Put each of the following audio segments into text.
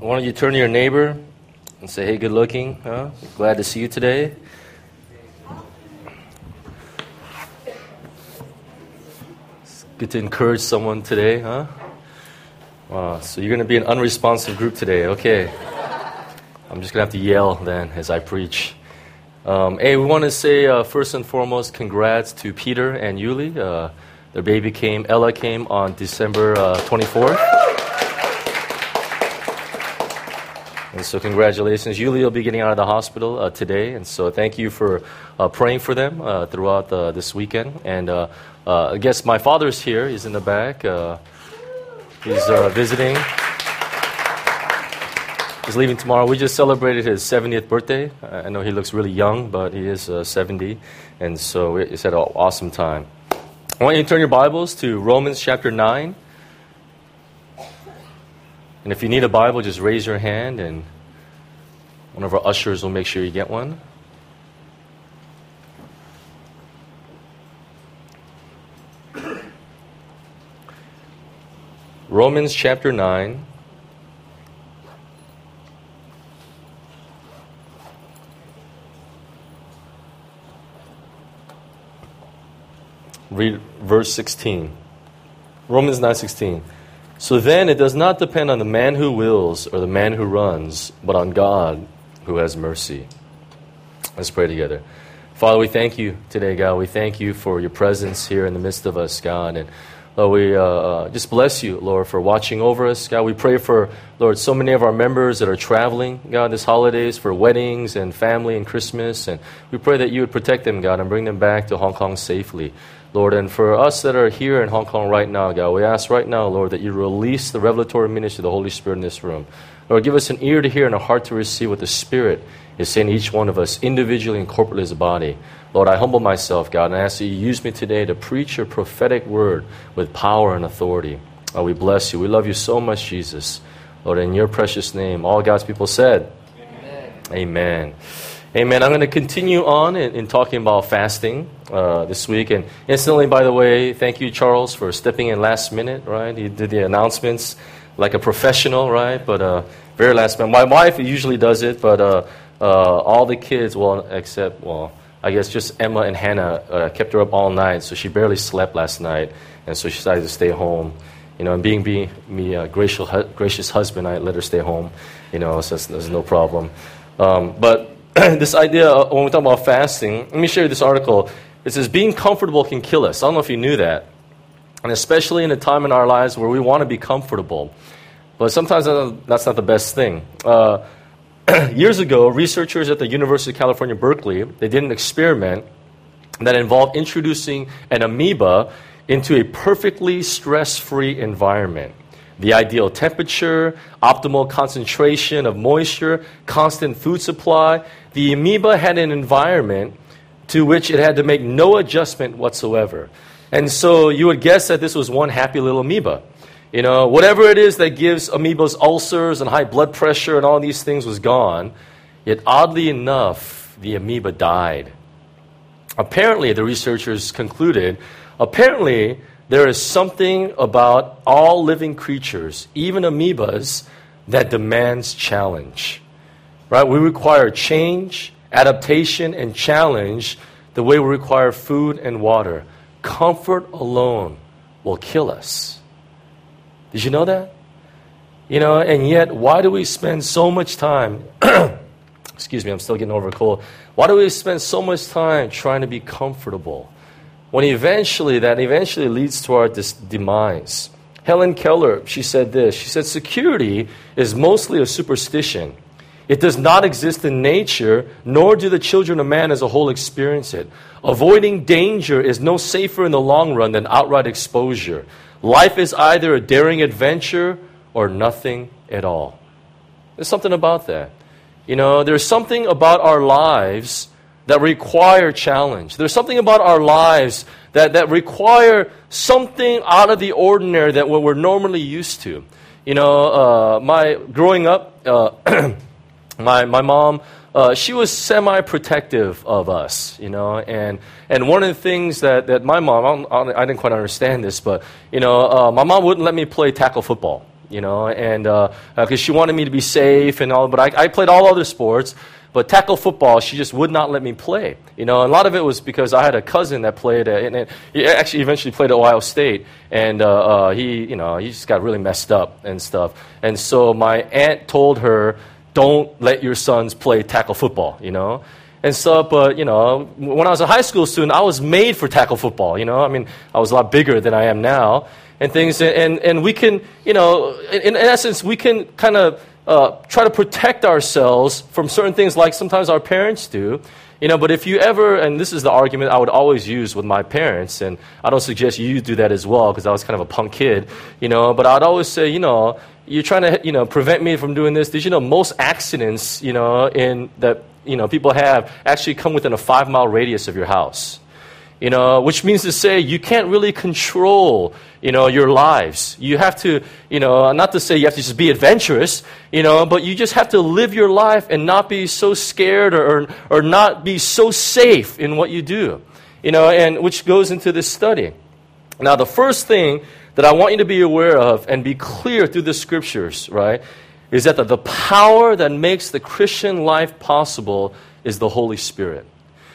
Why don't you turn to your neighbor and say, hey, good looking, huh? Glad to see you today. It's good to encourage someone today, huh? Wow, so you're going to be an unresponsive group today, okay. I'm just going to have to yell then as I preach. Hey, we want to say first and foremost, congrats to Peter and Yuli. Their baby Ella came on December 24th. And so congratulations. Yuli will be getting out of the hospital today. And so thank you for praying for them throughout this weekend. And I guess my father's here. He's in the back. He's visiting. He's leaving tomorrow. We just celebrated his 70th birthday. I know he looks really young, but he is 70. And so it's had an awesome time. I want you to turn your Bibles to Romans chapter 9. And if you need a Bible, just raise your hand, and one of our ushers will make sure you get one. Romans chapter 9. Read verse 16. Romans 9:16. So then it does not depend on the man who wills or the man who runs, but on God who has mercy. Let's pray together. Father, we thank you today, God. We thank you for your presence here in the midst of us, God. And Lord, we just bless you, Lord, for watching over us. God, we pray for, Lord, so many of our members that are traveling, God, this holidays for weddings and family and Christmas. And we pray that you would protect them, God, and bring them back to Hong Kong safely. Lord, and for us that are here in Hong Kong right now, God, we ask right now, Lord, that you release the revelatory ministry of the Holy Spirit in this room. Lord, give us an ear to hear and a heart to receive what the Spirit is saying to each one of us, individually and corporately as a body. Lord, I humble myself, God, and I ask that you use me today to preach your prophetic word with power and authority. We bless you. We love you so much, Jesus. Lord, in your precious name, all God's people said, Amen. Amen. Amen. I'm going to continue on in talking about fasting this week. And instantly, by the way, thank you, Charles, for stepping in last minute, right? He did the announcements like a professional, right? But very last minute. My wife usually does it, but all the kids, I guess just Emma and Hannah kept her up all night, so she barely slept last night. And so she decided to stay home. You know, and being me a gracious husband, I let her stay home, you know, so there's no problem. But this idea, when we talk about fasting, let me share you this article. It says, being comfortable can kill us. I don't know if you knew that. And especially in a time in our lives where we want to be comfortable. But sometimes that's not the best thing. Years ago, researchers at the University of California, Berkeley, they did an experiment that involved introducing an amoeba into a perfectly stress-free environment. The ideal temperature, optimal concentration of moisture, constant food supply. The amoeba had an environment to which it had to make no adjustment whatsoever. And so you would guess that this was one happy little amoeba. You know, whatever it is that gives amoebas ulcers and high blood pressure and all these things was gone. Yet oddly enough, the amoeba died. Apparently, the researchers concluded, there is something about all living creatures, even amoebas, that demands challenge. Right? We require change, adaptation, and challenge the way we require food and water. Comfort alone will kill us. Did you know that? You know, and yet, why do we spend so much time, excuse me, I'm still getting over a cold. Why do we spend so much time trying to be comfortable? When eventually leads to our demise. Helen Keller, she said this. She said, security is mostly a superstition. It does not exist in nature, nor do the children of man as a whole experience it. Avoiding danger is no safer in the long run than outright exposure. Life is either a daring adventure or nothing at all. There's something about that. You know, there's something about our lives that require challenge. There's something about our lives that require something out of the ordinary that what we're normally used to. You know, growing up, my mom, she was semi-protective of us, you know, and one of the things that my mom, I didn't quite understand this, but, you know, my mom wouldn't let me play tackle football. and because she wanted me to be safe and all, but I played all other sports. But tackle football, she just would not let me play. And a lot of it was because I had a cousin that played, and he actually eventually played at Ohio State, and he just got really messed up and stuff. And so my aunt told her, "Don't let your sons play tackle football," and so. But when I was a high school student, I was made for tackle football. I was a lot bigger than I am now, and things. And we can, in essence, we can kind of. Try to protect ourselves from certain things like sometimes our parents do. But if you ever, and this is the argument I would always use with my parents, and I don't suggest you do that as well because I was kind of a punk kid, but I'd always say, you're trying to, prevent me from doing this. Did you know most accidents, in that, people have actually come within a 5-mile radius of your house? Which means to say you can't really control, your lives. You have to, not to say you have to just be adventurous, but you just have to live your life and not be so scared or not be so safe in what you do, and which goes into this study. Now, the first thing that I want you to be aware of and be clear through the scriptures, right, is that the power that makes the Christian life possible is the Holy Spirit.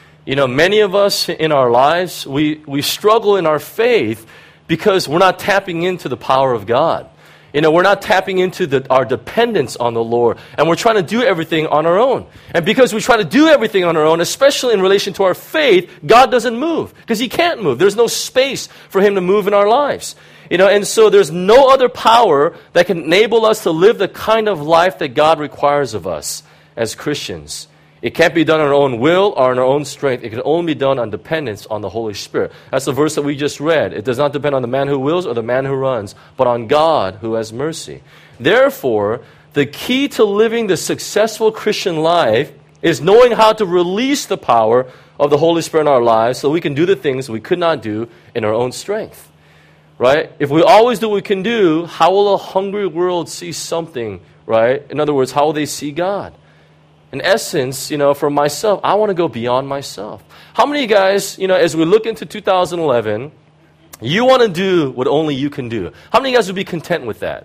Many of us in our lives, we struggle in our faith because we're not tapping into the power of God. We're not tapping into our dependence on the Lord, and we're trying to do everything on our own. And because we try to do everything on our own, especially in relation to our faith, God doesn't move because He can't move. There's no space for Him to move in our lives. And so there's no other power that can enable us to live the kind of life that God requires of us as Christians. It can't be done on our own will or on our own strength. It can only be done on dependence on the Holy Spirit. That's the verse that we just read. It does not depend on the man who wills or the man who runs, but on God who has mercy. Therefore, the key to living the successful Christian life is knowing how to release the power of the Holy Spirit in our lives so we can do the things we could not do in our own strength. Right? If we always do what we can do, how will a hungry world see something, right? In other words, how will they see God? In essence, for myself, I want to go beyond myself. How many of you guys, as we look into 2011, you want to do what only you can do? How many of you guys would be content with that?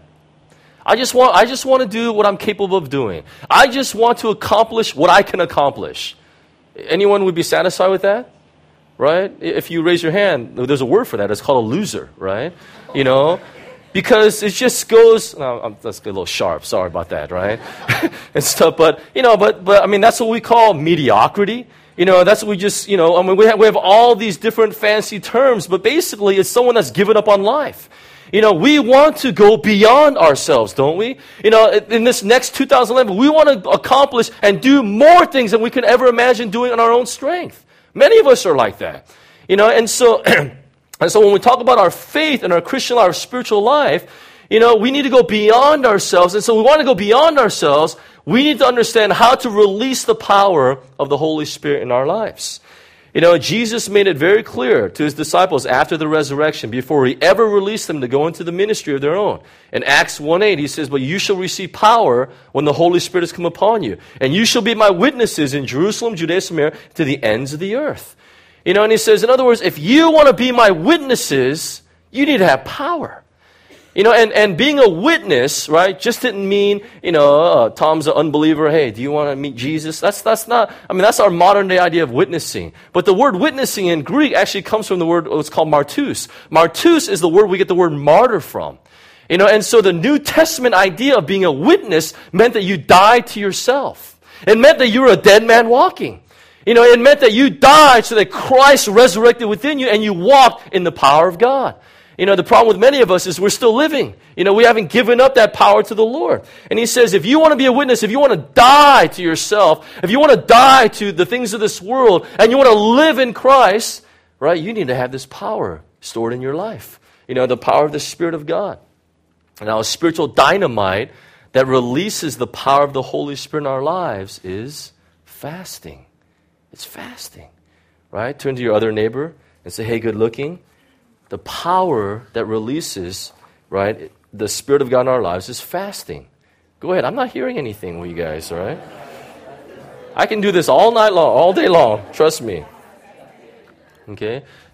I just want to do what I'm capable of doing. I just want to accomplish what I can accomplish. Anyone would be satisfied with that? Right? If you raise your hand, there's a word for that. It's called a loser, right? Because it just goes, that's a little sharp, sorry about that, right? And stuff, but I mean, that's what we call mediocrity. That's what we just, we have all these different fancy terms, but basically it's someone that's given up on life. We want to go beyond ourselves, don't we? In this next 2011, we want to accomplish and do more things than we could ever imagine doing on our own strength. Many of us are like that. And so... And so when we talk about our faith and our Christian life, our spiritual life, we need to go beyond ourselves. And so we want to go beyond ourselves. We need to understand how to release the power of the Holy Spirit in our lives. Jesus made it very clear to His disciples after the resurrection, before He ever released them to go into the ministry of their own. In Acts 1:8, He says, "But you shall receive power when the Holy Spirit has come upon you. And you shall be my witnesses in Jerusalem, Judea, Samaria, to the ends of the earth." And He says, in other words, if you want to be my witnesses, you need to have power. And being a witness, right, just didn't mean, Tom's an unbeliever. Hey, do you want to meet Jesus? That's not, that's our modern day idea of witnessing. But the word witnessing in Greek actually comes from the word, what's called martus. Martus is the word we get the word martyr from. And so the New Testament idea of being a witness meant that you died to yourself. It meant that you were a dead man walking. It meant that you died so that Christ resurrected within you and you walked in the power of God. The problem with many of us is we're still living. We haven't given up that power to the Lord. And He says, if you want to be a witness, if you want to die to yourself, if you want to die to the things of this world, and you want to live in Christ, right, you need to have this power stored in your life. The power of the Spirit of God. Now, a spiritual dynamite that releases the power of the Holy Spirit in our lives is fasting. It's fasting, right? Turn to your other neighbor and say, "Hey, good looking." The power that releases, right, the Spirit of God in our lives is fasting. Go ahead. I'm not hearing anything with you guys, all right? I can do this all night long, all day long. Trust me. Okay?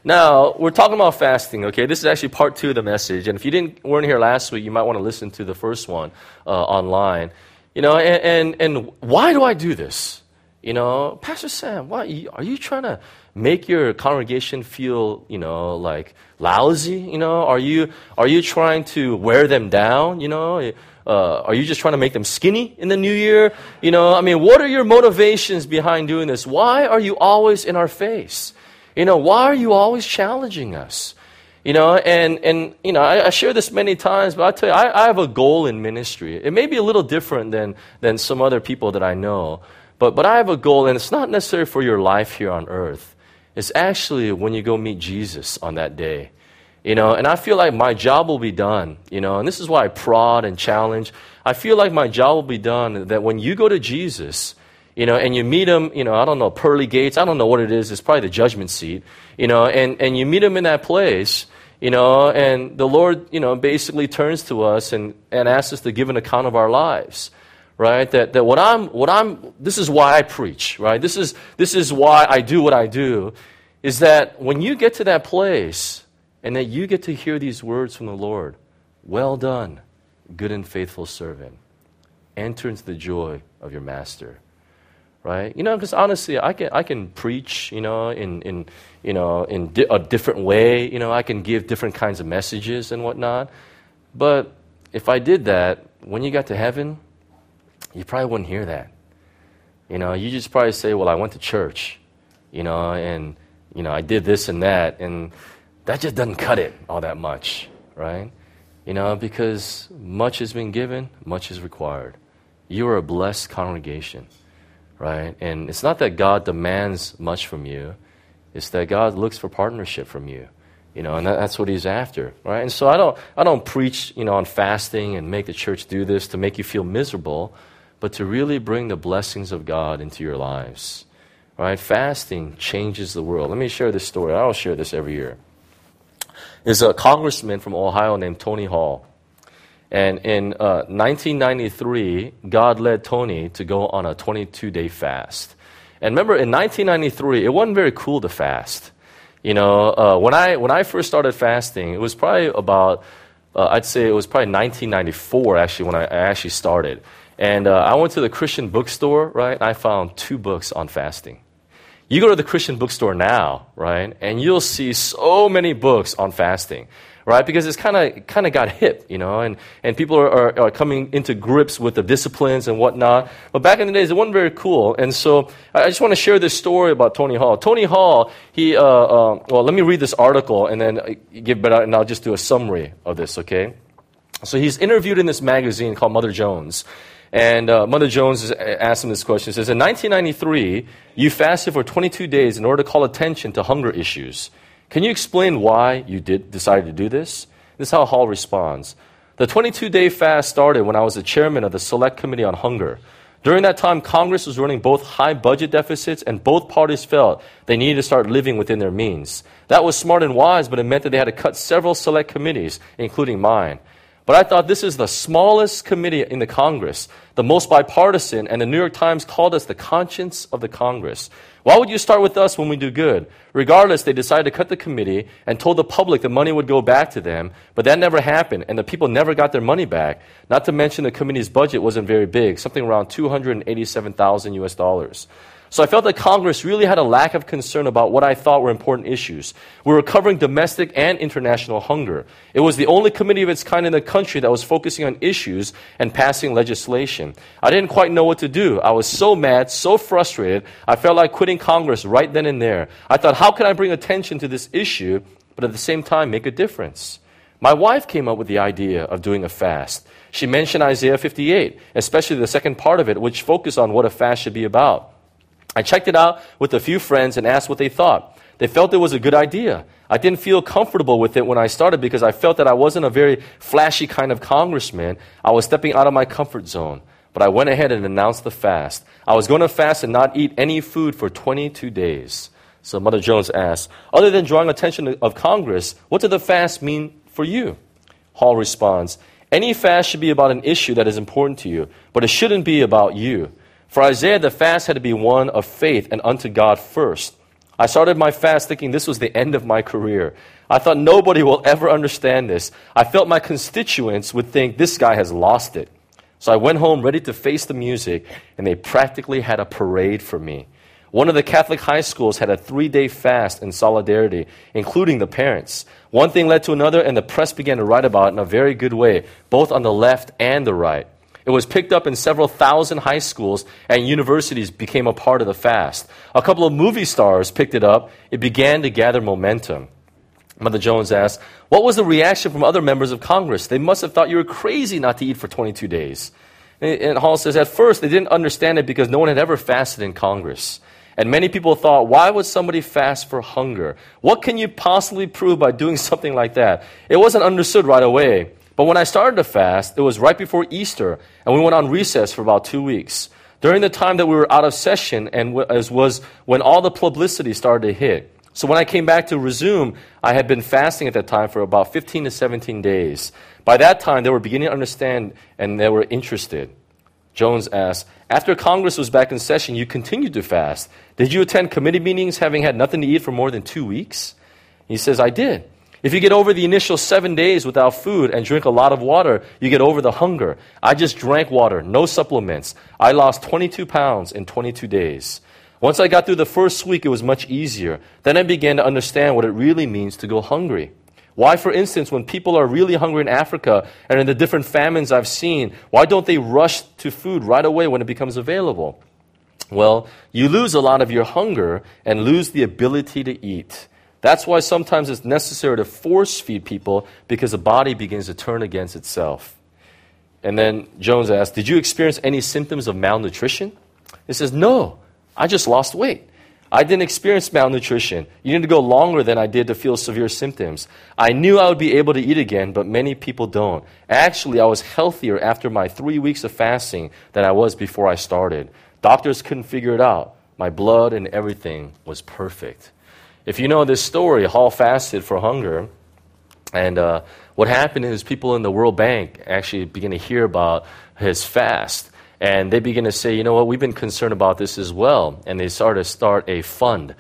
Now, we're talking about fasting, okay? This is actually part 2 of the message. And if you weren't here last week, you might want to listen to the first one online. You know, and why do I do this? You know, Pastor Sam, why are you trying to make your congregation feel, you know, like lousy? You know, are you trying to wear them down? You know, are you just trying to make them skinny in the new year? You know, I mean, what are your motivations behind doing this? Why are you always in our face? You know, why are you always challenging us? You know, and you know, I share this many times, but I tell you, I have a goal in ministry. It may be a little different than some other people that I know, but I have a goal, and it's not necessarily for your life here on earth. It's actually when you go meet Jesus on that day. You know, and I feel like my job will be done, you know, and this is why I prod and challenge. I feel like my job will be done that when you go to Jesus, you know, and you meet him, you know, I don't know, pearly gates, I don't know what it is, it's probably the judgment seat, you know, and you meet him in that place, you know, and the Lord, you know, basically turns to us and asks us to give an account of our lives, right? That this is why I preach, right? This is why I do what I do, is that when you get to that place and that you get to hear these words from the Lord, well done, good and faithful servant, enter into the joy of your master. Right, you know, because honestly, I can preach, you know, in a different way. You know, I can give different kinds of messages and whatnot. But if I did that, when you got to heaven, you probably wouldn't hear that. You know, you just probably say, "Well, I went to church," you know, and you know, I did this and that, and that just doesn't cut it all that much, right? You know, because much has been given, much is required. You are a blessed congregation. Right? And it's not that God demands much from you. It's that God looks for partnership from you. You know, and that's what he's after. Right? And so I don't preach, you know, on fasting and make the church do this to make you feel miserable, but to really bring the blessings of God into your lives. Right? Fasting changes the world. Let me share this story. I don't share this every year. There's a congressman from Ohio named Tony Hall. And in 1993, God led Tony to go on a 22-day fast. And remember, in 1993, it wasn't very cool to fast. You know, when I first started fasting, it was probably about, I'd say it was probably 1994, actually, when I actually started. And I went to the Christian bookstore, right, and I found 2 books on fasting. You go to the Christian bookstore now, right, and you'll see so many books on fasting. Right, because it's kind of got hip, you know, and people are coming into grips with the disciplines and whatnot. But back in the days, it wasn't very cool. And so I just want to share this story about Tony Hall. Tony Hall, well, let me read this article and then and I'll just do a summary of this, okay? So he's interviewed in this magazine called Mother Jones. And Mother Jones asked him this question. It says, in 1993, you fasted for 22 days in order to call attention to hunger issues. Can you explain why you decided to do this? This is how Hall responds. The 22-day fast started when I was the chairman of the Select Committee on Hunger. During that time, Congress was running both high budget deficits, and both parties felt they needed to start living within their means. That was smart and wise, but it meant that they had to cut several select committees, including mine. But I thought this is the smallest committee in the Congress, the most bipartisan, and the New York Times called us the conscience of the Congress. Why would you start with us when we do good? Regardless, they decided to cut the committee and told the public the money would go back to them, but that never happened, and the people never got their money back. Not to mention the committee's budget wasn't very big, something around $287,000 US. So I felt that Congress really had a lack of concern about what I thought were important issues. We were covering domestic and international hunger. It was the only committee of its kind in the country that was focusing on issues and passing legislation. I didn't quite know what to do. I was so mad, so frustrated, I felt like quitting Congress right then and there. I thought, how can I bring attention to this issue, but at the same time make a difference? My wife came up with the idea of doing a fast. She mentioned Isaiah 58, especially the second part of it, which focused on what a fast should be about. I checked it out with a few friends and asked what they thought. They felt it was a good idea. I didn't feel comfortable with it when I started because I felt that I wasn't a very flashy kind of congressman. I was stepping out of my comfort zone. But I went ahead and announced the fast. I was going to fast and not eat any food for 22 days. So Mother Jones asked, other than drawing attention of Congress, what did the fast mean for you? Hall responds, any fast should be about an issue that is important to you, but it shouldn't be about you. For Isaiah, the fast had to be one of faith and unto God first. I started my fast thinking this was the end of my career. I thought nobody will ever understand this. I felt my constituents would think this guy has lost it. So I went home ready to face the music, and they practically had a parade for me. One of the Catholic high schools had a 3-day fast in solidarity, including the parents. One thing led to another, and the press began to write about it in a very good way, both on the left and the right. It was picked up in several thousand high schools, and universities became a part of the fast. A couple of movie stars picked it up. It began to gather momentum. Mother Jones asked, what was the reaction from other members of Congress? They must have thought you were crazy not to eat for 22 days. And Hall says, at first, they didn't understand it because no one had ever fasted in Congress. And many people thought, why would somebody fast for hunger? What can you possibly prove by doing something like that? It wasn't understood right away. But when I started to fast, it was right before Easter, and we went on recess for about 2 weeks. During the time that we were out of session, and as was when all the publicity started to hit. So when I came back to resume, I had been fasting at that time for about 15 to 17 days. By that time, they were beginning to understand, and they were interested. Jones asked, after Congress was back in session, you continued to fast. Did you attend committee meetings having had nothing to eat for more than 2 weeks? He says, I did. If you get over the initial 7 days without food and drink a lot of water, you get over the hunger. I just drank water, no supplements. I lost 22 pounds in 22 days. Once I got through the first week, it was much easier. Then I began to understand what it really means to go hungry. Why, for instance, when people are really hungry in Africa and in the different famines I've seen, why don't they rush to food right away when it becomes available? Well, you lose a lot of your hunger and lose the ability to eat. That's why sometimes it's necessary to force feed people because the body begins to turn against itself. And then Jones asked, did you experience any symptoms of malnutrition? He says, no, I just lost weight. I didn't experience malnutrition. You need to go longer than I did to feel severe symptoms. I knew I would be able to eat again, but many people don't. Actually, I was healthier after my 3 weeks of fasting than I was before I started. Doctors couldn't figure it out. My blood and everything was perfect. If you know this story, Hall fasted for hunger, and what happened is people in the World Bank actually began to hear about his fast. And they begin to say, you know what, we've been concerned about this as well. And they started to start a fund,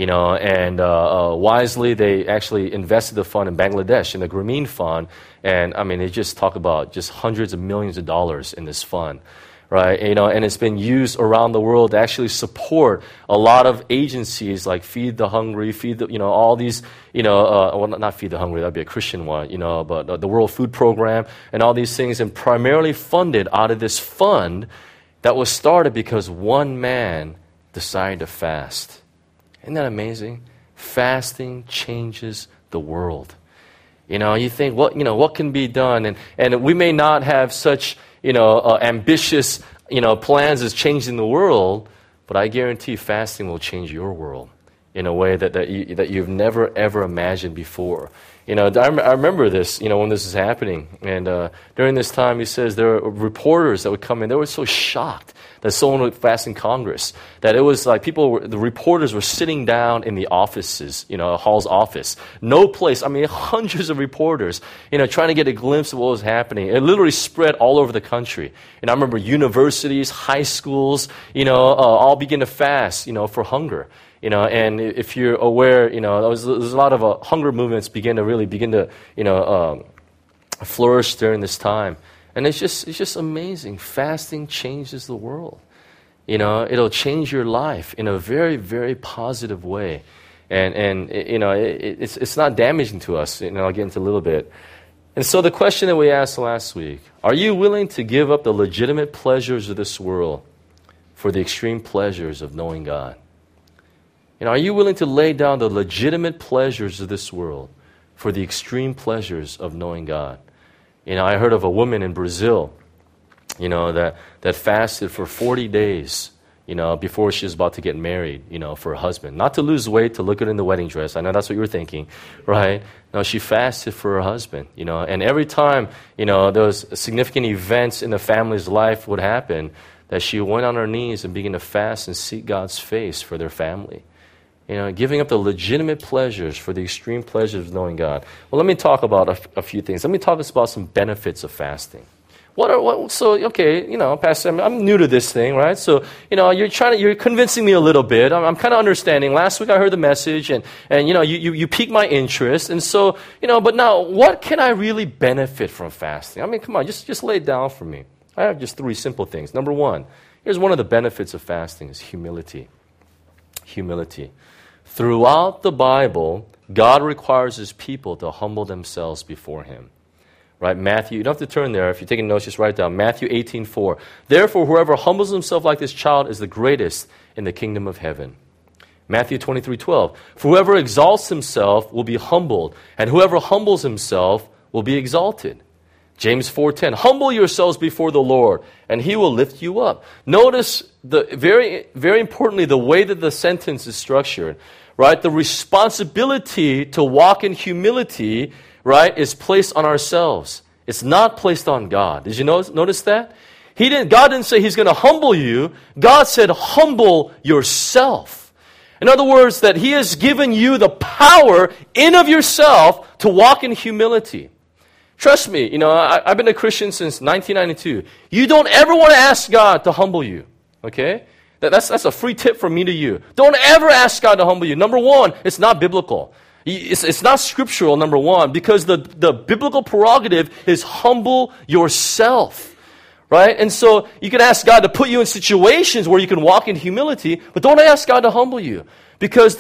and wisely they actually invested the fund in Bangladesh, in the Grameen Fund. And I mean, they just talk about just hundreds of millions of dollars in this fund, right? And it's been used around the world to actually support a lot of agencies like Feed the Hungry, all these, well, not Feed the Hungry, that'd be a Christian one, but the World Food Program and all these things, and primarily funded out of this fund that was started because one man decided to fast. Isn't that amazing? Fasting changes the world. You think, what can be done? And we may not have such ambitious, plans as changing the world, but I guarantee fasting will change your world in a way that you've never, ever imagined before. I remember this, when this was happening. And during this time, he says there were reporters that would come in. They were so shocked that someone would fast in Congress, that it was like the reporters were sitting down in the offices, Hall's office. No place, hundreds of reporters, trying to get a glimpse of what was happening. It literally spread all over the country. And I remember universities, high schools, all begin to fast, for hunger. And if you're aware, there's a lot of hunger movements begin to flourish during this time. And it's just amazing. Fasting changes the world. It'll change your life in a very, very positive way. And it's not damaging to us. I'll get into a little bit. And so the question that we asked last week, are you willing to give up the legitimate pleasures of this world for the extreme pleasures of knowing God? Are you willing to lay down the legitimate pleasures of this world for the extreme pleasures of knowing God? I heard of a woman in Brazil, that fasted for 40 days, before she was about to get married, for her husband. Not to lose weight, to look good in the wedding dress. I know that's what you were thinking, right? No, she fasted for her husband, And every time, those significant events in the family's life would happen, that she went on her knees and began to fast and seek God's face for their family. Giving up the legitimate pleasures for the extreme pleasures of knowing God. Well, let me talk about a few things. Let me talk about some benefits of fasting. Okay, Pastor, I'm new to this thing, right? So, you're convincing me a little bit. I'm kind of understanding. Last week I heard the message and you piqued my interest. And so, but now what can I really benefit from fasting? I mean, come on, just lay it down for me. I have just 3 simple things. Number 1, here's one of the benefits of fasting is humility. Humility. Throughout the Bible, God requires his people to humble themselves before him. Right? Matthew, you don't have to turn there. If you're taking notes, just write it down. Matthew 18:4. Therefore, whoever humbles himself like this child is the greatest in the kingdom of heaven. Matthew 23:12. For whoever exalts himself will be humbled, and whoever humbles himself will be exalted. James 4:10. Humble yourselves before the Lord, and he will lift you up. Notice very, very importantly, the way that the sentence is structured. Right? The responsibility to walk in humility, right, is placed on ourselves. It's not placed on God. Did you notice that? God didn't say he's going to humble you. God said humble yourself. In other words, that he has given you the power in of yourself to walk in humility. Trust me, I've been a Christian since 1992. You don't ever want to ask God to humble you. Okay? That's a free tip from me to you. Don't ever ask God to humble you. Number 1, it's not biblical. It's not scriptural, number 1, because the biblical prerogative is humble yourself, right? And so you can ask God to put you in situations where you can walk in humility, but don't ask God to humble you, because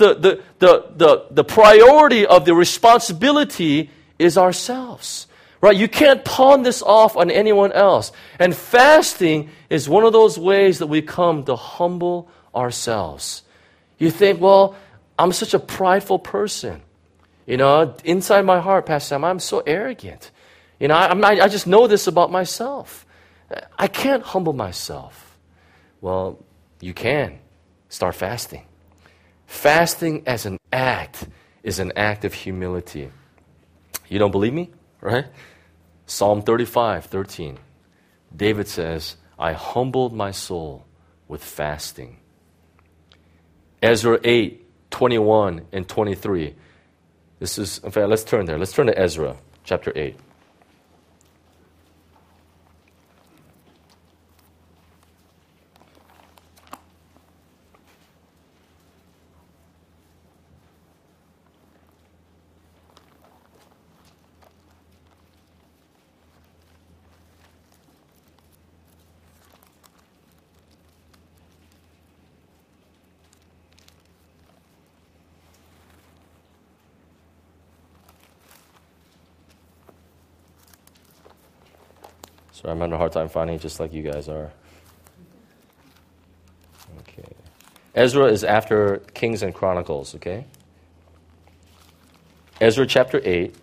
the priority of the responsibility is ourselves, right? You can't pawn this off on anyone else. And fasting is one of those ways that we come to humble ourselves. You think, well, I'm such a prideful person. Inside my heart, Pastor Sam, I'm so arrogant. I just know this about myself. I can't humble myself. Well, you can. Start fasting. Fasting as an act is an act of humility. You don't believe me? Right? Psalm 35:13. David says, I humbled my soul with fasting. Ezra 8:21 and 23. In fact, let's turn there. Let's turn to Ezra, chapter 8. So I'm having a hard time finding it, just like you guys are. Okay. Ezra is after Kings and Chronicles, okay? Ezra chapter 8.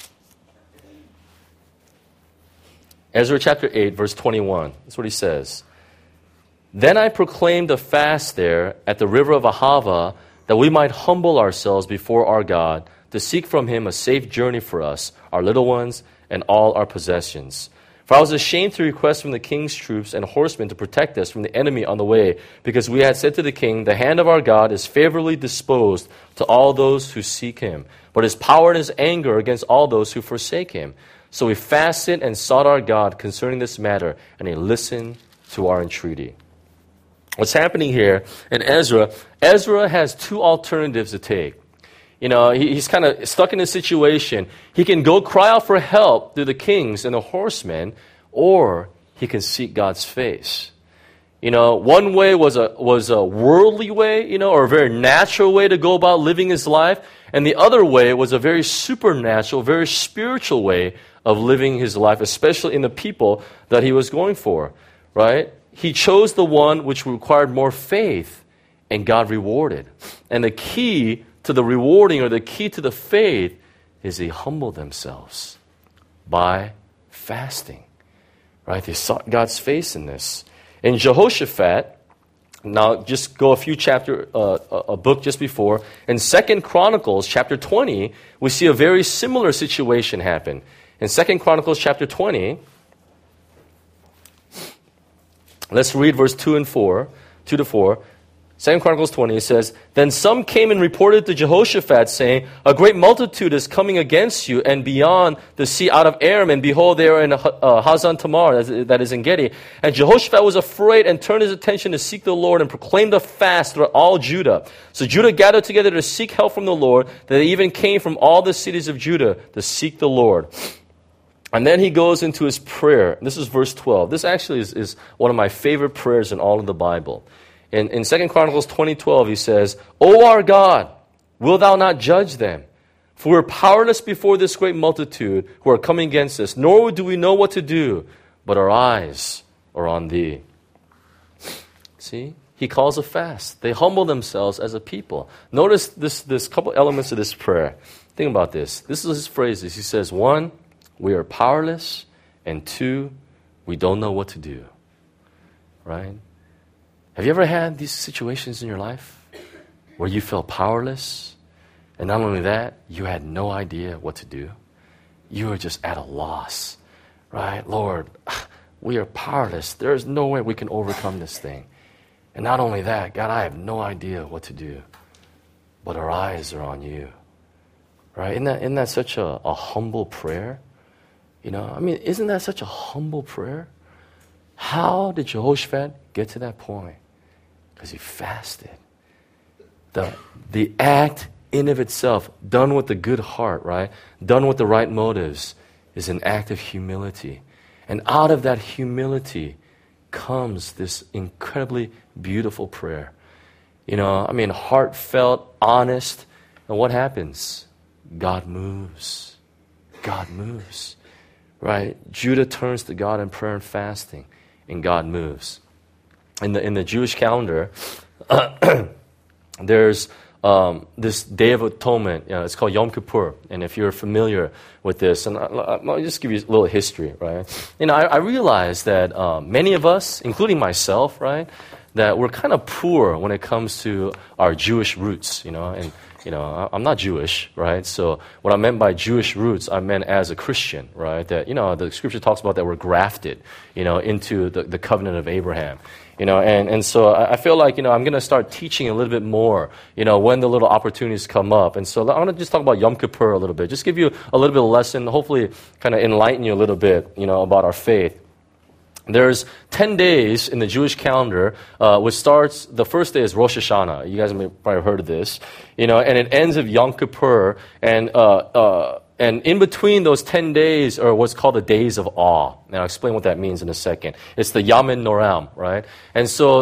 Ezra chapter 8, verse 21. That's what he says. Then I proclaimed a fast there at the river of Ahava, that we might humble ourselves before our God, to seek from him a safe journey for us, our little ones, and all our possessions. For I was ashamed to request from the king's troops and horsemen to protect us from the enemy on the way, because we had said to the king, the hand of our God is favorably disposed to all those who seek him, but his power and his anger against all those who forsake him. So we fasted and sought our God concerning this matter, and he listened to our entreaty. What's happening here in Ezra has 2 alternatives to take. He's kind of stuck in a situation. He can go cry out for help through the kings and the horsemen, or he can seek God's face. One way was a worldly way, or a very natural way to go about living his life, and the other way was a very supernatural, very spiritual way of living his life, especially in the people that he was going for, right? He chose the one which required more faith, and God rewarded. And the key to the rewarding, or the key to the faith, is they humbled themselves by fasting. Right? They sought God's face in this. In Jehoshaphat, now just go a book just before, in 2 Chronicles chapter 20, we see a very similar situation happen. In 2 Chronicles chapter 20, let's read verse 2 to 4. 2 Chronicles 20, it says, Then some came and reported to Jehoshaphat, saying, A great multitude is coming against you, and beyond the sea out of Aram, and behold, they are in Hazan Tamar, that is in Gedi. And Jehoshaphat was afraid and turned his attention to seek the Lord and proclaimed a fast throughout all Judah. So Judah gathered together to seek help from the Lord, that they even came from all the cities of Judah to seek the Lord. And then he goes into his prayer. This is verse 12. This actually is one of my favorite prayers in all of the Bible. In 2 Chronicles 20:12, he says, O our God, wilt thou not judge them? For we are powerless before this great multitude who are coming against us, nor do we know what to do, but our eyes are on thee. See? He calls a fast. They humble themselves as a people. Notice this couple elements of this prayer. Think about this. This is his phrases. He says, 1, we are powerless, and 2, we don't know what to do. Right? Have you ever had these situations in your life where you felt powerless? And not only that, you had no idea what to do. You were just at a loss, right? Lord, we are powerless. There is no way we can overcome this thing. And not only that, God, I have no idea what to do. But our eyes are on you, right? Isn't that such a humble prayer? You know, I mean, isn't that such a humble prayer? How did Jehoshaphat get to that point? Because he fasted. The act in of itself, done with a good heart, right? Done with the right motives, is an act of humility. And out of that humility comes this incredibly beautiful prayer. You know, I mean, heartfelt, honest. And what happens? God moves. God moves. Right? Judah turns to God in prayer and fasting, and God moves. In the Jewish calendar, there's this Day of Atonement. You know, it's called Yom Kippur. And if you're familiar with this, and I'll just give you a little history, right? You know, I realize that many of us, including myself, right, that we're kind of poor when it comes to our Jewish roots, you know, and you know, I'm not Jewish, right? So what I meant by Jewish roots, I meant as a Christian, right? That, you know, the scripture talks about that we're grafted, you know, into the covenant of Abraham. You know, and so I feel like, you know, I'm going to start teaching a little bit more, you know, when the little opportunities come up. And so I want to just talk about Yom Kippur a little bit, just give you a little bit of lesson, hopefully kind of enlighten you a little bit, you know, about our faith. There's 10 days in the Jewish calendar, which starts, the first day is Rosh Hashanah. You guys may probably have heard of this. You know, and it ends with Yom Kippur. And in between those 10 days are what's called the days of awe. And I'll explain what that means in a second. It's the Yamin Noram, right? And so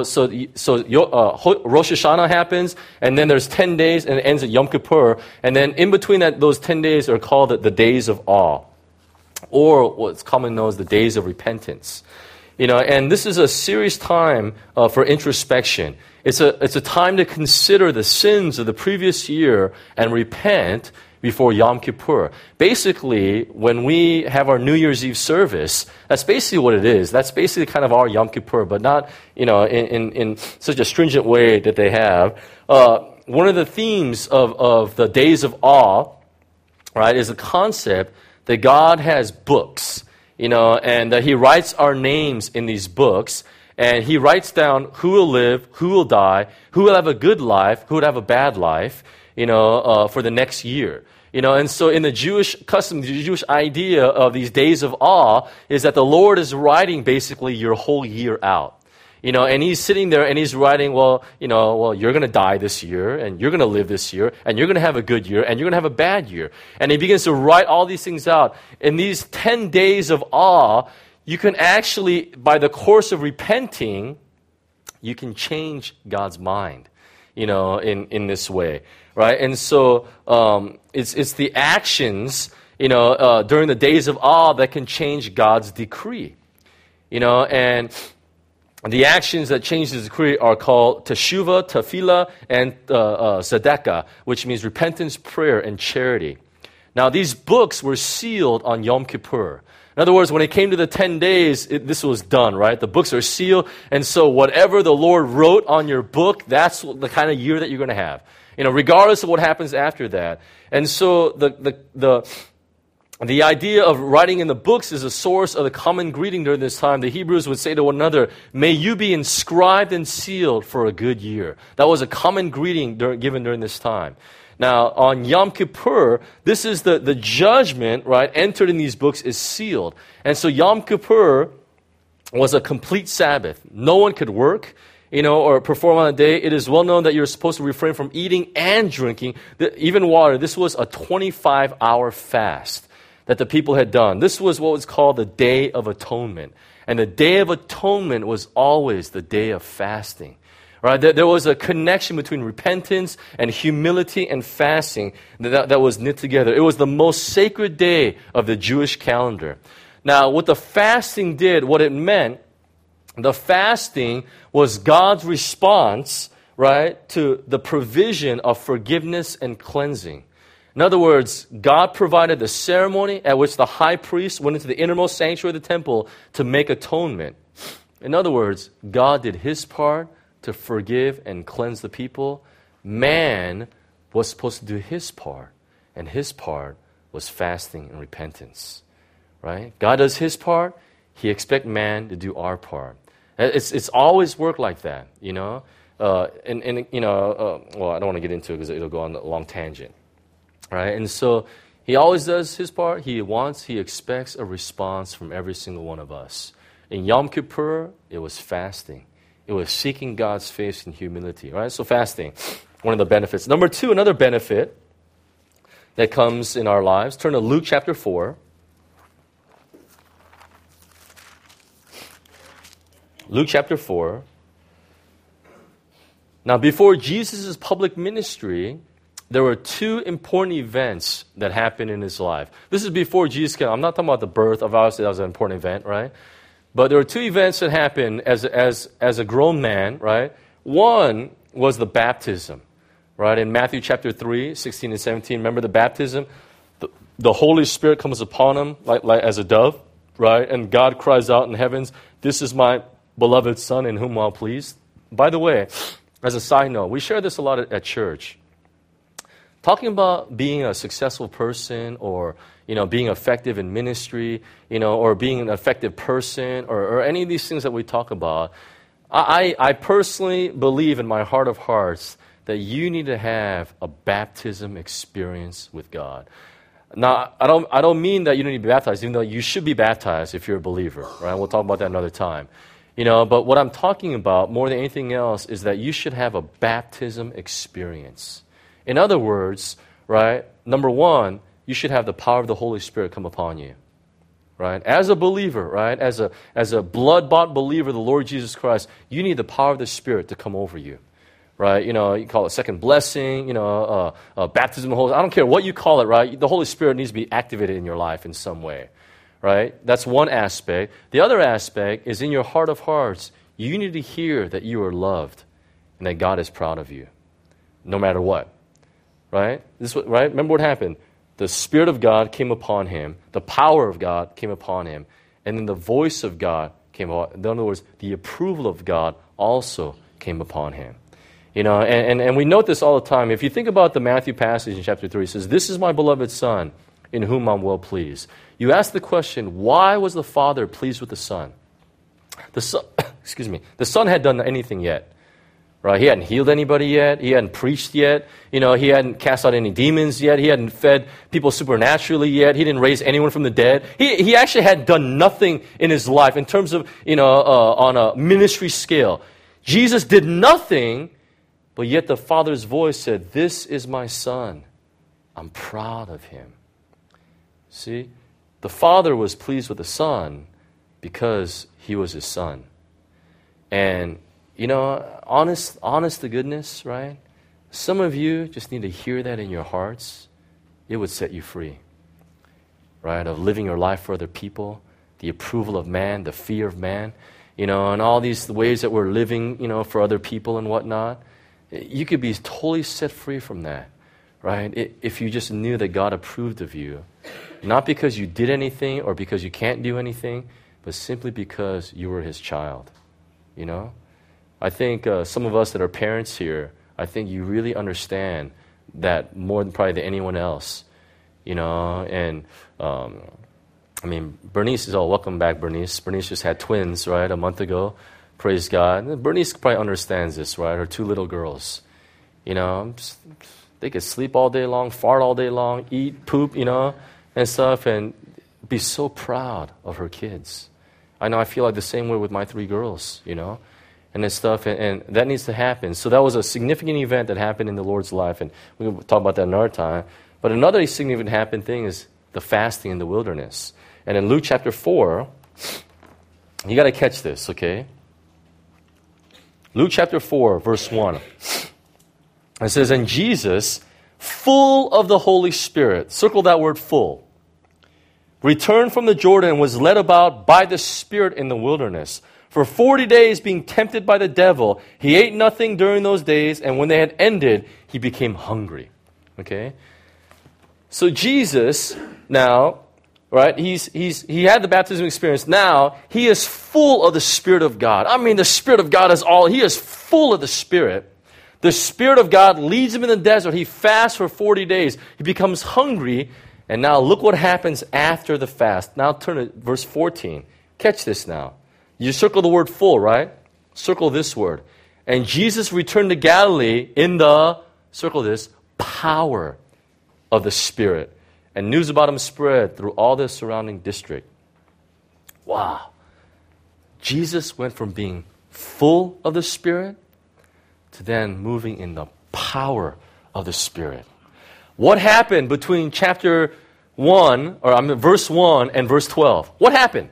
Rosh Hashanah happens, and then there's 10 days, and it ends at Yom Kippur. And then in between those 10 days are called the days of awe, or what's commonly known as the days of repentance. You know, and this is a serious time for introspection. It's a time to consider the sins of the previous year and repent before Yom Kippur. Basically, when we have our New Year's Eve service, that's basically what it is. That's basically kind of our Yom Kippur, but not, you know, in such a stringent way that they have. One of the themes of the days of awe, right, is the concept that God has books, you know, and that He writes our names in these books, and He writes down who will live, who will die, who will have a good life, who would have a bad life, you know, for the next year. You know, and so in the Jewish custom, the Jewish idea of these days of awe is that the Lord is writing basically your whole year out. You know, and He's sitting there and He's writing, well, you're going to die this year, and you're going to live this year, and you're going to have a good year, and you're going to have a bad year. And He begins to write all these things out. In these 10 days of awe, you can actually, by the course of repenting, you can change God's mind, you know, in this way, right? And so it's the actions, you know, during the days of awe that can change God's decree, you know, and the actions that change the decree are called teshuvah, tefillah, and tzedakah, which means repentance, prayer, and charity. Now, these books were sealed on Yom Kippur. In other words, when it came to the 10 days, this was done, right? The books are sealed, and so whatever the Lord wrote on your book, that's the kind of year that you're going to have. You know, regardless of what happens after that. And so the the idea of writing in the books is a source of the common greeting during this time. The Hebrews would say to one another, may you be inscribed and sealed for a good year. That was a common greeting given during this time. Now, on Yom Kippur, this is the judgment, right, entered in these books is sealed. And so Yom Kippur was a complete Sabbath. No one could work, or perform on a day. It is well known that you're supposed to refrain from eating and drinking, even water. This was a 25-hour fast that the people had done. This was what was called the Day of Atonement. And the Day of Atonement was always the day of fasting. Right? There was a connection between repentance and humility and fasting that was knit together. It was the most sacred day of the Jewish calendar. Now, what the fasting did, what it meant, the fasting was God's response, right, to the provision of forgiveness and cleansing. In other words, God provided the ceremony at which the high priest went into the innermost sanctuary of the temple to make atonement. In other words, God did his part to forgive and cleanse the people. Man was supposed to do his part, and his part was fasting and repentance. Right? God does his part, he expects man to do our part. It's always worked like that, well, I don't want to get into it because it'll go on a long tangent. Right? And so he always does his part. He expects a response from every single one of us. In Yom Kippur, it was fasting. It was seeking God's face in humility, right? So fasting, one of the benefits. Number two, another benefit that comes in our lives. Turn to Luke chapter 4. Luke chapter 4. Now, before Jesus' public ministry, there were two important events that happened in his life. This is before Jesus came. I'm not talking about the birth. Obviously, that was an important event, right? But there were two events that happened as a grown man, right? One was the baptism, right? In Matthew chapter 3, 16 and 17, remember the baptism? The Holy Spirit comes upon him like as a dove, right? And God cries out in the heavens, this is my beloved Son in whom I'm well pleased. By the way, as a side note, we share this a lot at church. Talking about being a successful person or, being effective in ministry, or being an effective person or any of these things that we talk about, I personally believe in my heart of hearts that you need to have a baptism experience with God. Now, I don't mean that you don't need to be baptized, even though you should be baptized if you're a believer, right? We'll talk about that another time. But what I'm talking about more than anything else is that you should have a baptism experience. In other words, right, number one, you should have the power of the Holy Spirit come upon you, right? As a believer, right, as a blood-bought believer of the Lord Jesus Christ, you need the power of the Spirit to come over you, right? You call it second blessing, baptism of the Holy Spirit. I don't care what you call it, right? The Holy Spirit needs to be activated in your life in some way, right? That's one aspect. The other aspect is in your heart of hearts, you need to hear that you are loved and that God is proud of you, no matter what. Right? Right? Remember what happened? The Spirit of God came upon him. The power of God came upon him. And then the voice of God came upon him. In other words, the approval of God also came upon him. And we note this all the time. If you think about the Matthew passage in chapter 3, it says, this is my beloved Son in whom I'm well pleased. You ask the question, why was the Father pleased with the Son? The Son, the Son hadn't done anything yet. Right? He hadn't healed anybody yet. He hadn't preached yet. He hadn't cast out any demons yet. He hadn't fed people supernaturally yet. He didn't raise anyone from the dead. He actually had done nothing in his life in terms of, on a ministry scale. Jesus did nothing, but yet the Father's voice said, this is my Son. I'm proud of him. See? The Father was pleased with the Son because he was his Son. And honest to goodness, right? Some of you just need to hear that in your hearts. It would set you free, right? Of living your life for other people, the approval of man, the fear of man, and all these ways that we're living, for other people and whatnot. You could be totally set free from that, right? If you just knew that God approved of you, not because you did anything or because you can't do anything, but simply because you were his child, I think some of us that are parents here, I think you really understand that more than probably than anyone else. and Bernice is all, welcome back, Bernice. Bernice just had twins, right, a month ago. Praise God. And Bernice probably understands this, right? Her 2 little girls, they could sleep all day long, fart all day long, eat, poop, and stuff, and be so proud of her kids. I know I feel like the same way with my 3 girls, and this stuff, and that needs to happen. So that was a significant event that happened in the Lord's life, and we can talk about that another time. But another significant thing is the fasting in the wilderness. And in Luke chapter 4, you got to catch this, okay? Luke chapter 4, verse 1. It says, and Jesus, full of the Holy Spirit, circle that word full, returned from the Jordan and was led about by the Spirit in the wilderness. For 40 days being tempted by the devil, he ate nothing during those days, and when they had ended, he became hungry. Okay? So Jesus now, right, he had the baptism experience. Now, he is full of the Spirit of God. The Spirit of God is all, he is full of the Spirit. The Spirit of God leads him in the desert. He fasts for 40 days. He becomes hungry. And now look what happens after the fast. Now turn to verse 14. Catch this now. You circle the word full, right? Circle this word. And Jesus returned to Galilee in the, circle this, power of the Spirit. And news about him spread through all the surrounding district. Wow. Jesus went from being full of the Spirit to then moving in the power of the Spirit. What happened between chapter 1, verse 1 and verse 12? What happened?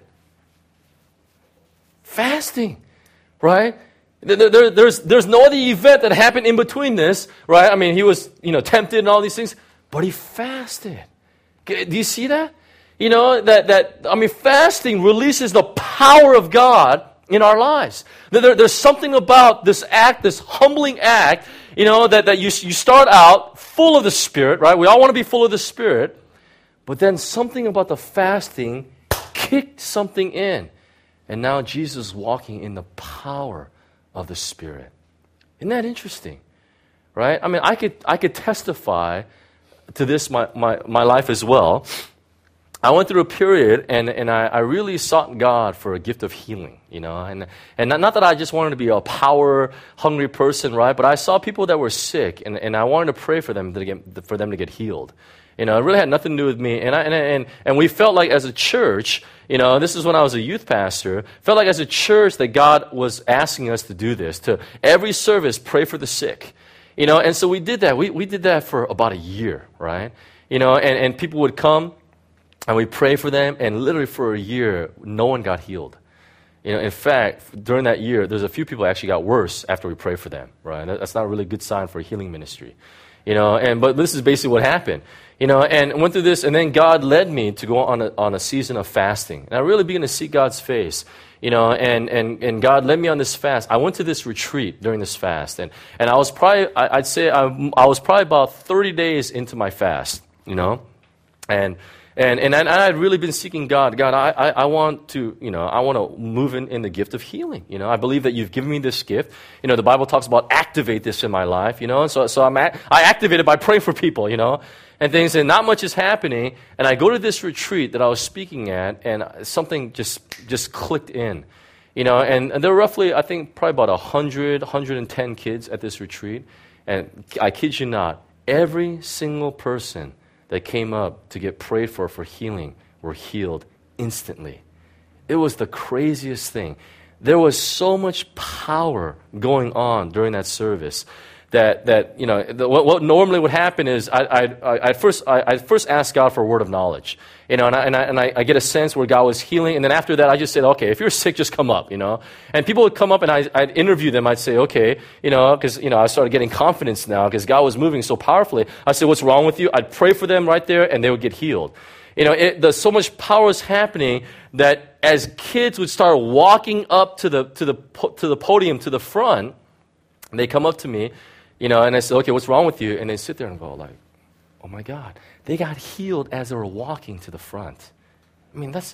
Fasting, right? There's no other event that happened in between this, right? He was, tempted and all these things, but he fasted. Do you see that? Fasting releases the power of God in our lives. There's something about this act, this humbling act, that you start out full of the Spirit, right? We all want to be full of the Spirit, but then something about the fasting kicked something in. And now Jesus is walking in the power of the Spirit. Isn't that interesting? Right? I could testify to this my life as well. I went through a period and I really sought God for a gift of healing, and not that I just wanted to be a power hungry person, right? But I saw people that were sick and I wanted to pray for them to get healed. It really had nothing to do with me. And we felt like as a church, this is when I was a youth pastor, felt like as a church that God was asking us to do this, to every service pray for the sick. And so we did that. We did that for about a year, right? And people would come and we pray for them, and literally for a year, no one got healed. In fact, during that year, there's a few people that actually got worse after we prayed for them, right? That's not a really good sign for a healing ministry. But this is basically what happened. And I went through this, and then God led me to go on a season of fasting. And I really began to seek God's face, and God led me on this fast. I went to this retreat during this fast, and I was probably, I'd say I was probably about 30 days into my fast, and I'd really been seeking God. God, I want to move in the gift of healing. I believe that you've given me this gift. The Bible talks about activate this in my life. And so I activate it by praying for people. And things, and not much is happening. And I go to this retreat that I was speaking at, and something just clicked in. And there were roughly, I think, probably about 100, 110 kids at this retreat. And I kid you not, every single person that came up to get prayed for healing were healed instantly. It was the craziest thing. There was so much power going on during that service that what normally would happen is I'd first ask God for a word of knowledge, and I get a sense where God was healing, and then after that I just said, okay, if you're sick, just come up, and people would come up and I'd interview them. I'd say, okay, because I started getting confidence now because God was moving so powerfully. I said, what's wrong with you? I'd pray for them right there, and they would get healed. So much power was happening that as kids would start walking up to the podium, to the front, they come up to me. And I said, okay, what's wrong with you? And they sit there and go like, oh my God. They got healed as they were walking to the front. That's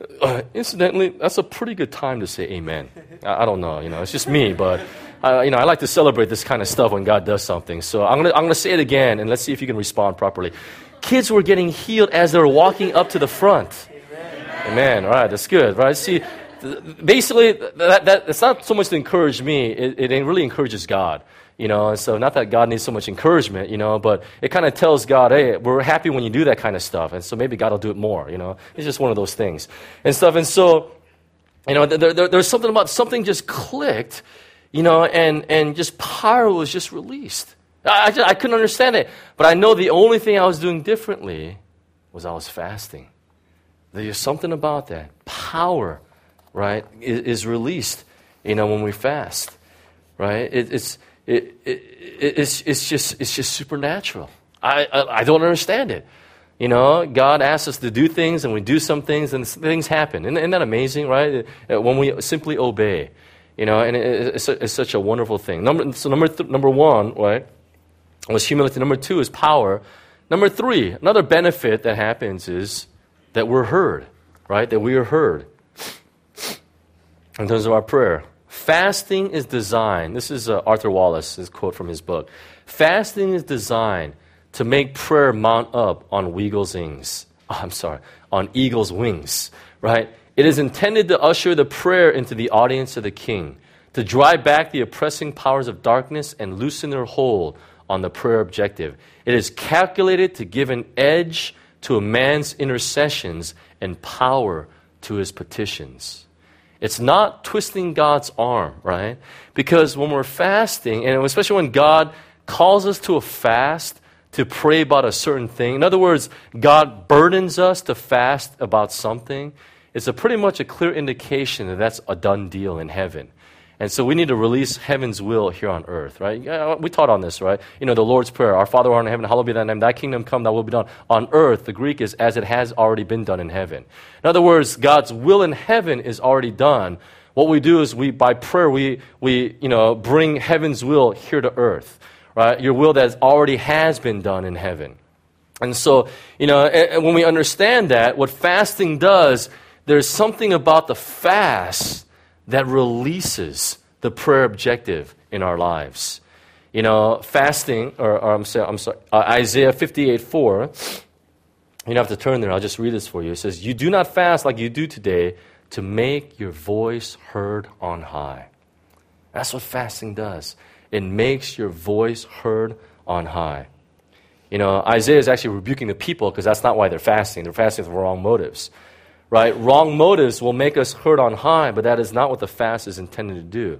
Incidentally, that's a pretty good time to say amen. I don't know, it's just me, but I like to celebrate this kind of stuff when God does something. So I'm gonna say it again, and let's see if you can respond properly. Kids were getting healed as they were walking up to the front. Amen. All right, that's good, right? See, basically, that's not so much to encourage me. It really encourages God. And so not that God needs so much encouragement, but it kind of tells God, hey, we're happy when you do that kind of stuff. And so maybe God will do it more, It's just one of those things and stuff. And so, there's something about something just clicked, and just power was just released. I couldn't understand it. But I know the only thing I was doing differently was I was fasting. There's something about that. Power, right, is released, when we fast, right? It's just supernatural. I don't understand it. God asks us to do things, and we do some things, and things happen. Isn't that amazing, right? When we simply obey, and it's such a wonderful thing. Number one, right, was humility. Number two is power. Number three, another benefit that happens is that we're heard, right? That we are heard in terms of our prayer. Fasting is designed, this is Arthur Wallace's quote from his book. Fasting is designed to make prayer mount up on eagle's wings, right? It is intended to usher the prayer into the audience of the king, to drive back the oppressing powers of darkness and loosen their hold on the prayer objective. It is calculated to give an edge to a man's intercessions and power to his petitions. It's not twisting God's arm, right? Because when we're fasting, and especially when God calls us to a fast, to pray about a certain thing, in other words, God burdens us to fast about something, it's pretty much a clear indication that that's a done deal in heaven. And so we need to release heaven's will here on earth, right? We taught on this, right? The Lord's Prayer, our Father who art in heaven, hallowed be thy name, thy kingdom come, thy will be done on earth. The Greek is as it has already been done in heaven. In other words, God's will in heaven is already done. What we do is by prayer, we bring heaven's will here to earth, right? Your will that already has been done in heaven. And so, when we understand that, what fasting does, there's something about the fast that releases the prayer objective in our lives. Fasting, Isaiah 58:4. You don't have to turn there. I'll just read this for you. It says, "You do not fast like you do today to make your voice heard on high." That's what fasting does. It makes your voice heard on high. Isaiah is actually rebuking the people because that's not why they're fasting. They're fasting for wrong motives. Right? Wrong motives will make us heard on high, but that is not what the fast is intended to do.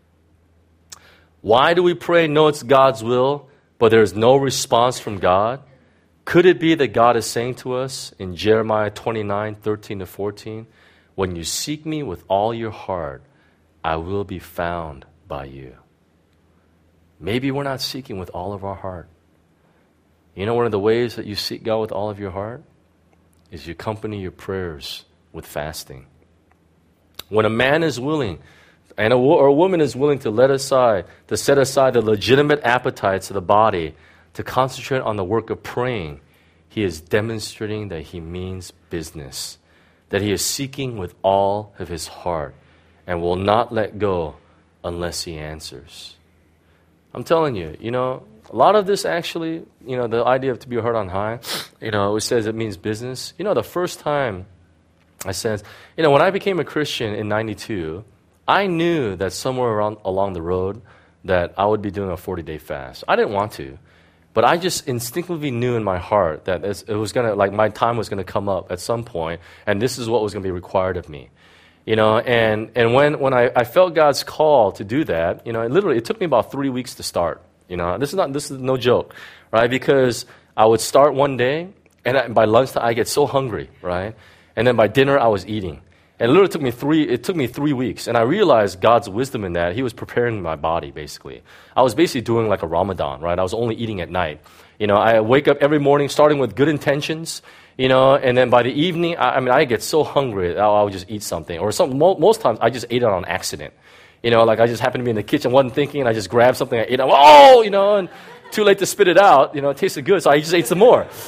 Why do we pray? No, it's God's will, but there is no response from God. Could it be that God is saying to us in Jeremiah 29:13-14, "When you seek me with all your heart, I will be found by you"? Maybe we're not seeking with all of our heart. One of the ways that you seek God with all of your heart is you accompany your prayers with fasting. When a man is willing, or a woman is willing to set aside the legitimate appetites of the body to concentrate on the work of praying, he is demonstrating that he means business, that he is seeking with all of his heart and will not let go unless he answers. I'm telling you, a lot of this actually, the idea of to be heard on high, it says it means business. The first time I said, when I became a Christian in 92, I knew that somewhere along the road that I would be doing a 40-day fast. I didn't want to, but I just instinctively knew in my heart that it was going to, my time was going to come up at some point, and this is what was going to be required of me. And when I felt God's call to do that, it took me about 3 weeks to start. This is no joke, right? Because I would start one day, and by lunchtime I get so hungry, right? And then by dinner I was eating. And it literally took me 3 weeks, and I realized God's wisdom in that. He was preparing my body, basically. I was basically doing like a Ramadan, right? I was only eating at night. I wake up every morning starting with good intentions, and then by the evening, I get so hungry, I would just eat something. Or most times I just ate it on accident. I just happened to be in the kitchen, wasn't thinking, and I just grabbed something, I ate it, and too late to spit it out, it tasted good, so I just ate some more.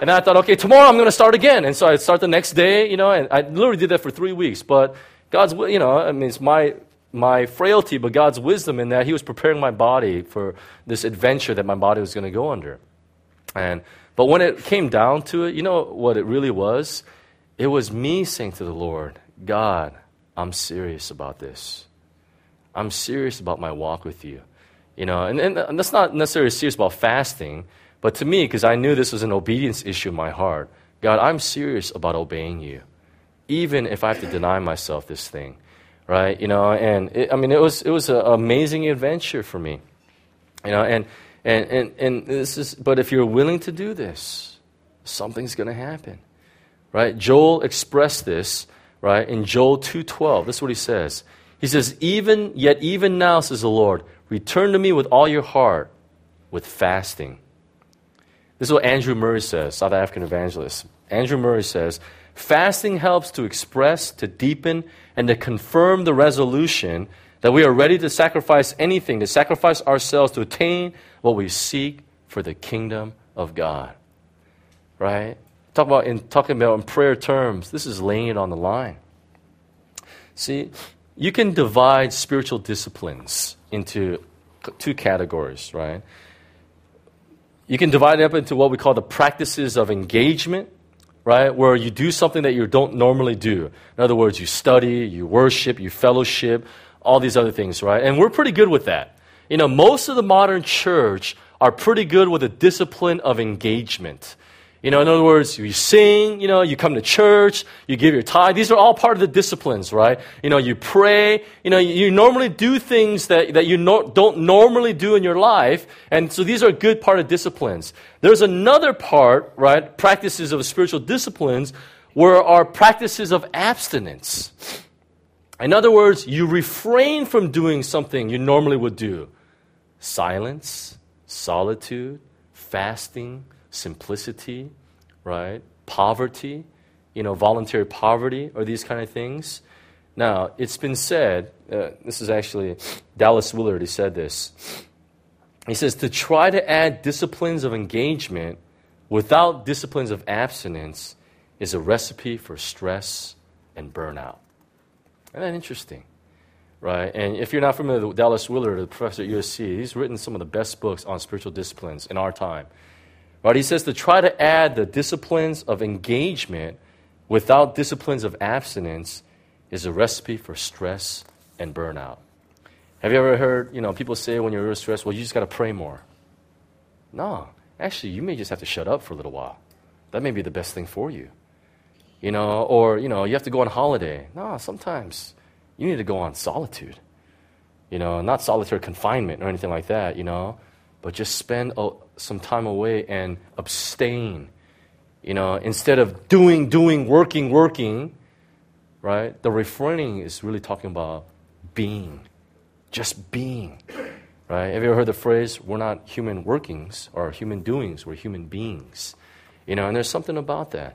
And then I thought, okay, tomorrow I'm going to start again. And so I start the next day, and I literally did that for 3 weeks. But God's, it's my frailty, but God's wisdom in that He was preparing my body for this adventure that my body was going to go under. But when it came down to it, you know what it really was? It was me saying to the Lord, God, I'm serious about this. I'm serious about my walk with you. And that's not necessarily serious about fasting, but to me, because I knew this was an obedience issue in my heart, God, I'm serious about obeying you, even if I have to deny myself this thing, right? It was an amazing adventure for me, and this is. But if you're willing to do this, something's going to happen, right? Joel expressed this, right, in Joel 2:12. This is what he says. He says, even now, says the Lord, return to me with all your heart, with fasting. This is what Andrew Murray says, South African evangelist. Andrew Murray says, fasting helps to express, to deepen, and to confirm the resolution that we are ready to sacrifice anything, to sacrifice ourselves to attain what we seek for the kingdom of God. Right? Talking about in prayer terms, this is laying it on the line. See, you can divide spiritual disciplines into 2 categories, right? You can divide it up into what we call the practices of engagement, right? Where you do something that you don't normally do. In other words, you study, you worship, you fellowship, all these other things, right? And we're pretty good with that. Most of the modern church are pretty good with the discipline of engagement. In other words, you sing, you come to church, you give your tithe. These are all part of the disciplines, right? You pray, you normally do things that you don't normally do in your life. And so these are a good part of disciplines. There's another part, right, practices of spiritual disciplines, where are practices of abstinence. In other words, you refrain from doing something you normally would do. Silence, solitude, fasting, simplicity, right? Poverty, voluntary poverty, or these kind of things. Now, it's been said, this is actually Dallas Willard, he said this. He says, to try to add disciplines of engagement without disciplines of abstinence is a recipe for stress and burnout. Isn't that interesting? Right? And if you're not familiar with Dallas Willard, the professor at USC, he's written some of the best books on spiritual disciplines in our time. Right? He says to try to add the disciplines of engagement without disciplines of abstinence is a recipe for stress and burnout. Have you ever heard, people say when you're really stressed, well, you just got to pray more. No. Actually, you may just have to shut up for a little while. That may be the best thing for you. Or you have to go on holiday. No, sometimes you need to go on solitude. Not solitary confinement or anything like that, but just spend some time away and abstain. Instead of doing, working, right? The refraining is really talking about being, just being, right? Have you ever heard the phrase, we're not human workings or human doings, we're human beings? And there's something about that.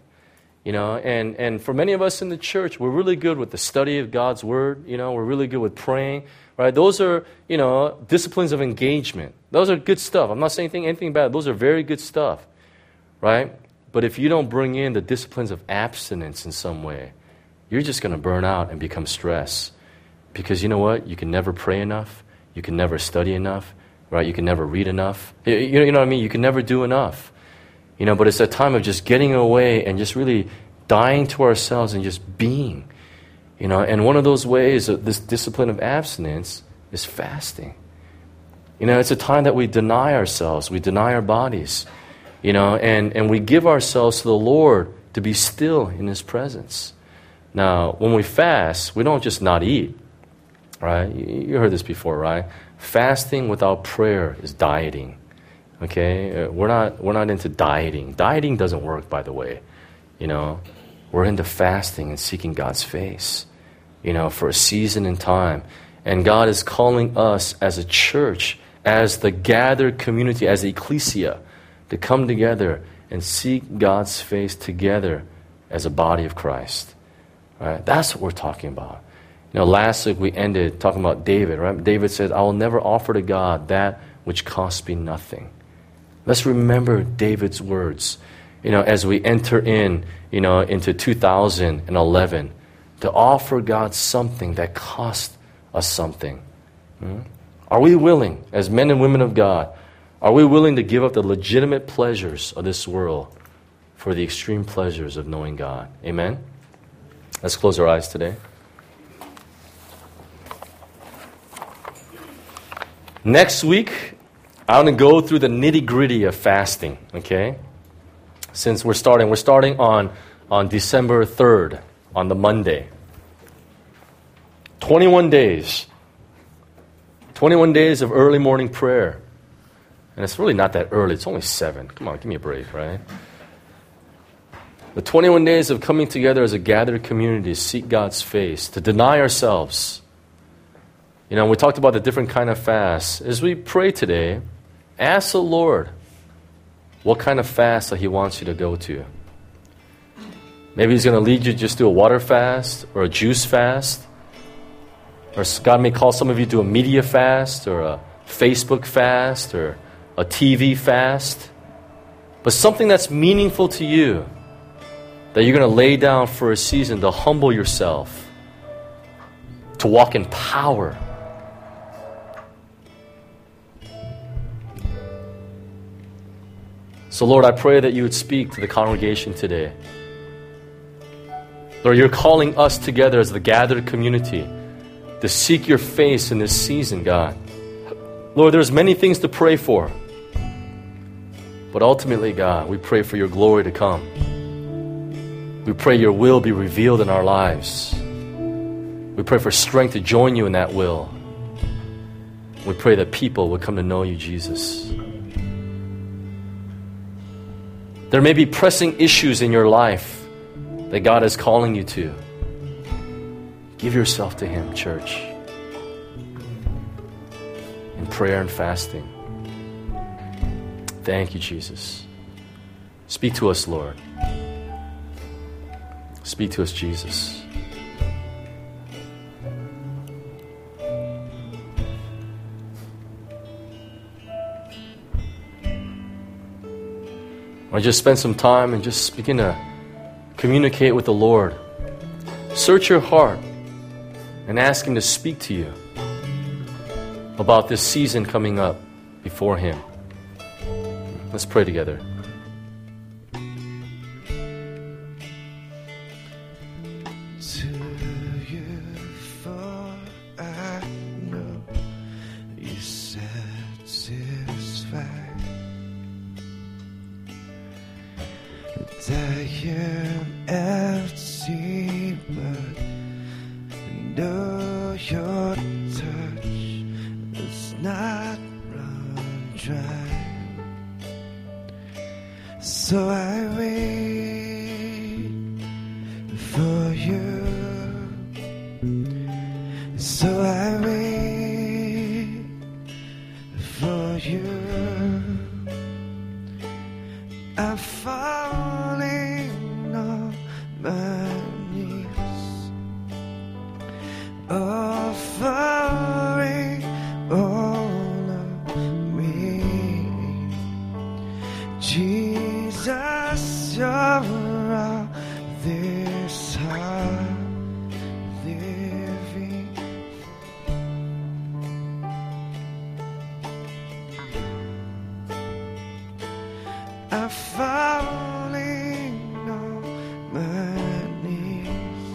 And for many of us in the church, we're really good with the study of God's Word. We're really good with praying, right? Those are, disciplines of engagement. Those are good stuff. I'm not saying anything bad. Those are very good stuff, right? But if you don't bring in the disciplines of abstinence in some way, you're just going to burn out and become stressed. Because you know what? You can never pray enough. You can never study enough, right? You can never read enough. You know what I mean? You can never do enough. But it's a time of just getting away and just really dying to ourselves and just being. And one of those ways of this discipline of abstinence is fasting. It's a time that we deny ourselves, we deny our bodies, and we give ourselves to the Lord to be still in His presence. Now, when we fast, we don't just not eat, right? You heard this before, right? Fasting without prayer is dieting. Okay, we're not into dieting. Dieting doesn't work, by the way. We're into fasting and seeking God's face, for a season in time. And God is calling us as a church, as the gathered community, as the ecclesia, to come together and seek God's face together as a body of Christ. Right? That's what we're talking about. Last week we ended talking about David, right? David said, I will never offer to God that which costs me nothing. Let's remember David's words. as we enter into 2011, to offer God something that cost us something. Are we willing, as men and women of God, are we willing to give up the legitimate pleasures of this world for the extreme pleasures of knowing God? Amen? Let's close our eyes today. Next week, I want to go through the nitty-gritty of fasting, okay? Since we're starting on December 3rd, on the Monday. 21 days. 21 days of early morning prayer. And it's really not that early. It's only 7. Come on, give me a break, right? The 21 days of coming together as a gathered community to seek God's face, to deny ourselves. We talked about the different kind of fasts. As we pray today, ask the Lord what kind of fast that He wants you to go to. Maybe He's going to lead you to just do a water fast or a juice fast. Or God may call some of you to a media fast or a Facebook fast or a TV fast. But something that's meaningful to you, that you're going to lay down for a season to humble yourself, to walk in power. So Lord, I pray that you would speak to the congregation today. Lord, you're calling us together as the gathered community to seek your face in this season, God. Lord, there's many things to pray for. But ultimately, God, we pray for your glory to come. We pray your will be revealed in our lives. We pray for strength to join you in that will. We pray that people would come to know you, Jesus. There may be pressing issues in your life that God is calling you to. Give yourself to Him, church, in prayer and fasting. Thank you, Jesus. Speak to us, Lord. Speak to us, Jesus. Or just spend some time and just begin to communicate with the Lord. Search your heart and ask Him to speak to you about this season coming up before Him. Let's pray together. So I wait for you. So I wait for you. I'm falling on my knees, offering all of me. Jesus, you're all this heart living. I'm falling on my knees,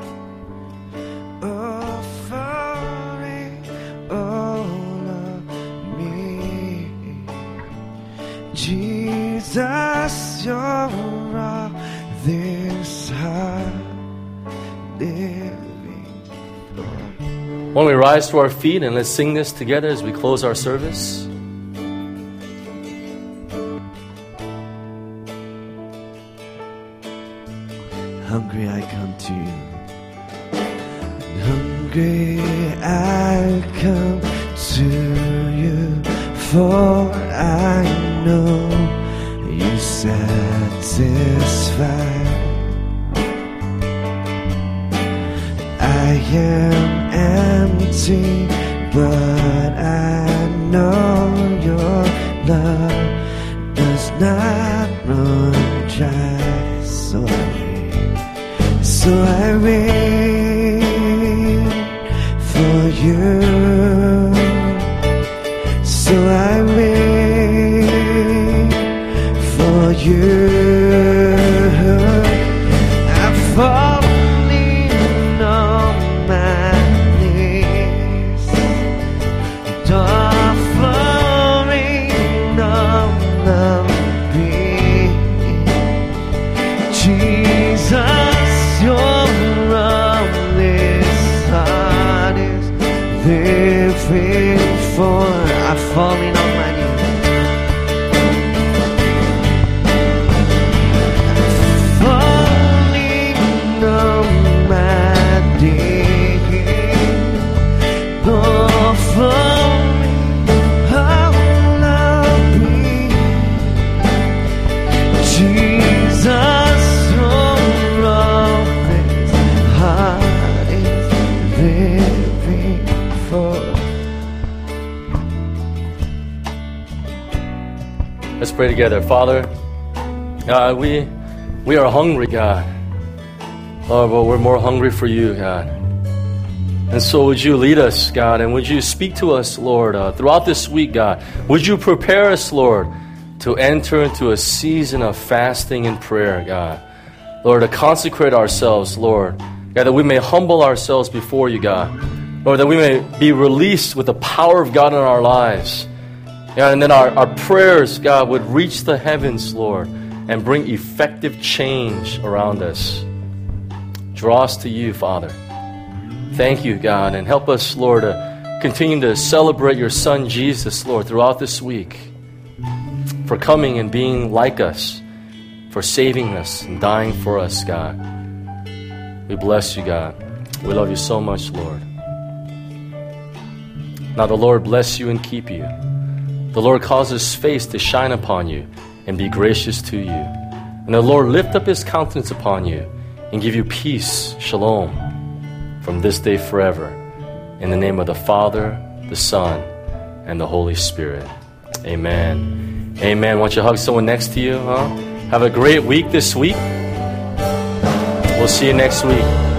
offering all of me. Jesus, you're all this heart living for. Why don't we rise to our feet and let's sing this together as we close our service. Hungry I come to you. Hungry I come to you, for I know you satisfy. I am empty, but I know your love does not run dry. offering of being. Jesus, your this heart is living for. I'm falling on my knees. Falling on my knees. Offering of me. Jesus, your heart is living for. Let's pray together. Father, God, we are hungry, God. Lord, but we're more hungry for you, God. And so would you lead us, God, and would you speak to us, Lord, throughout this week, God. Would you prepare us, Lord, to enter into a season of fasting and prayer, God. Lord, to consecrate ourselves, Lord. God, that we may humble ourselves before you, God. Lord, that we may be released with the power of God in our lives. God, and then our prayers, God, would reach the heavens, Lord, and bring effective change around us. Draw us to you, Father. Thank you, God, and help us, Lord, to continue to celebrate your Son, Jesus, Lord, throughout this week, for coming and being like us, for saving us and dying for us, God. We bless you, God. We love you so much, Lord. Now the Lord bless you and keep you. The Lord cause his face to shine upon you and be gracious to you. And the Lord lift up his countenance upon you and give you peace, shalom, from this day forever. In the name of the Father, the Son, and the Holy Spirit. Amen. Amen. Why don't you hug someone next to you, huh? Have a great week this week. We'll see you next week.